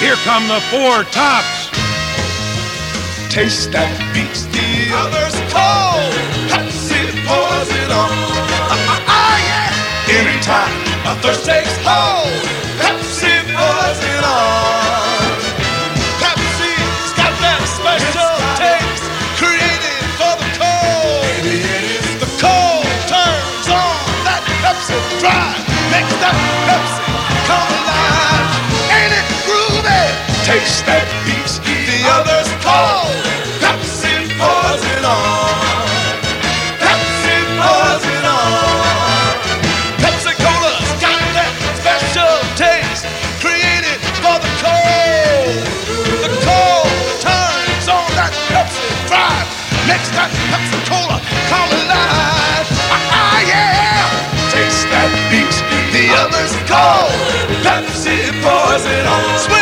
Here come the Four Tops. Taste that beats the others cold. Pepsi pours it on. Yeah. Anytime a thirst takes hold, Pepsi pours it on. Pepsi's got that special taste created for the cold. The cold turns on that Pepsi drive, makes that Pepsi come alive. Ain't it groovy? Taste that beats the others cold. Pepsi pours it on. Pepsi pours it on. Pepsi Cola's got that special taste created for the cold. The cold turns on that Pepsi drive, makes that Pepsi Cola come alive. Yeah. Taste that beats the others cold. Pepsi pours it on.